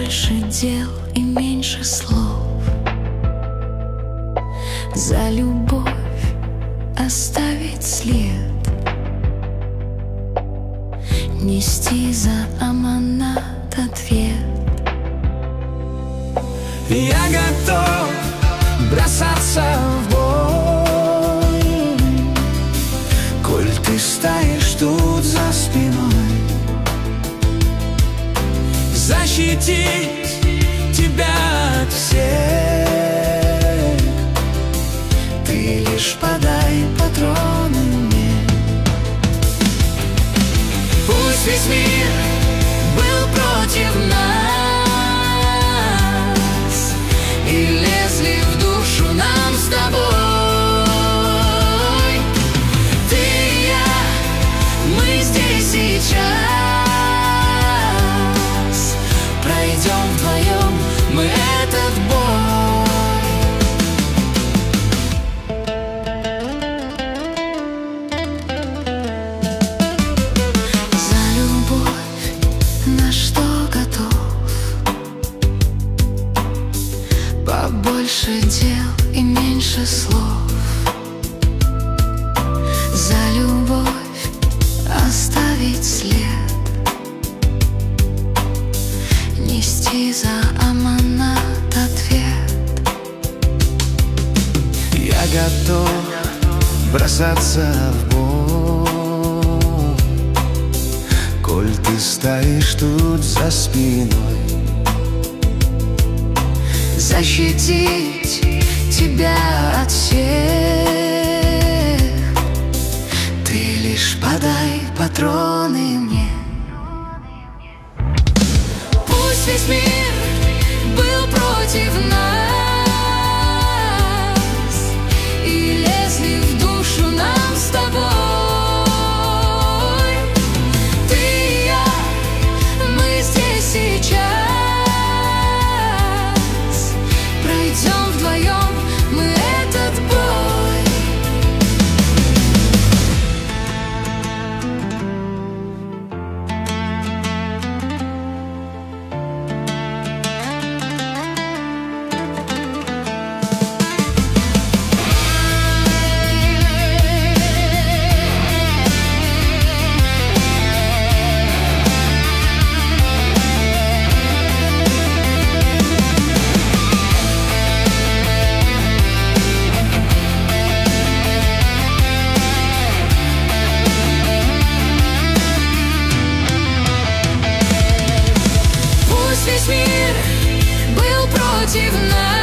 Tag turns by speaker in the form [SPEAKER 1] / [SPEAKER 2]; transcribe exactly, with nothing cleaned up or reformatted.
[SPEAKER 1] Побольше дел и меньше слов. За любовь оставить след, нести за аманат ответ.
[SPEAKER 2] Я готов бросаться в бой, коль ты стоишь тут за спиной. Защитить тебя от всех, ты лишь подай патроны мне. Пусть весь мир был против нас и лезли в душу нам с тобой. Ты и я, мы здесь сейчас, пройдем вдвоем мы этот бой.
[SPEAKER 1] За любовь на что готов, побольше дел и меньше слов. За любовь оставить след, нести за аманат ответ.
[SPEAKER 2] Я готов бросаться в бой, коль ты стоишь тут за спиной.
[SPEAKER 1] Защитить тебя от всех, ты лишь подай патроны мне. Пусть весь мир был против нас и лезли в душу нам с тобой. Ты и я, мы здесь сейчас, пройдем вдвоем мы этот бой. Весь мир был против нас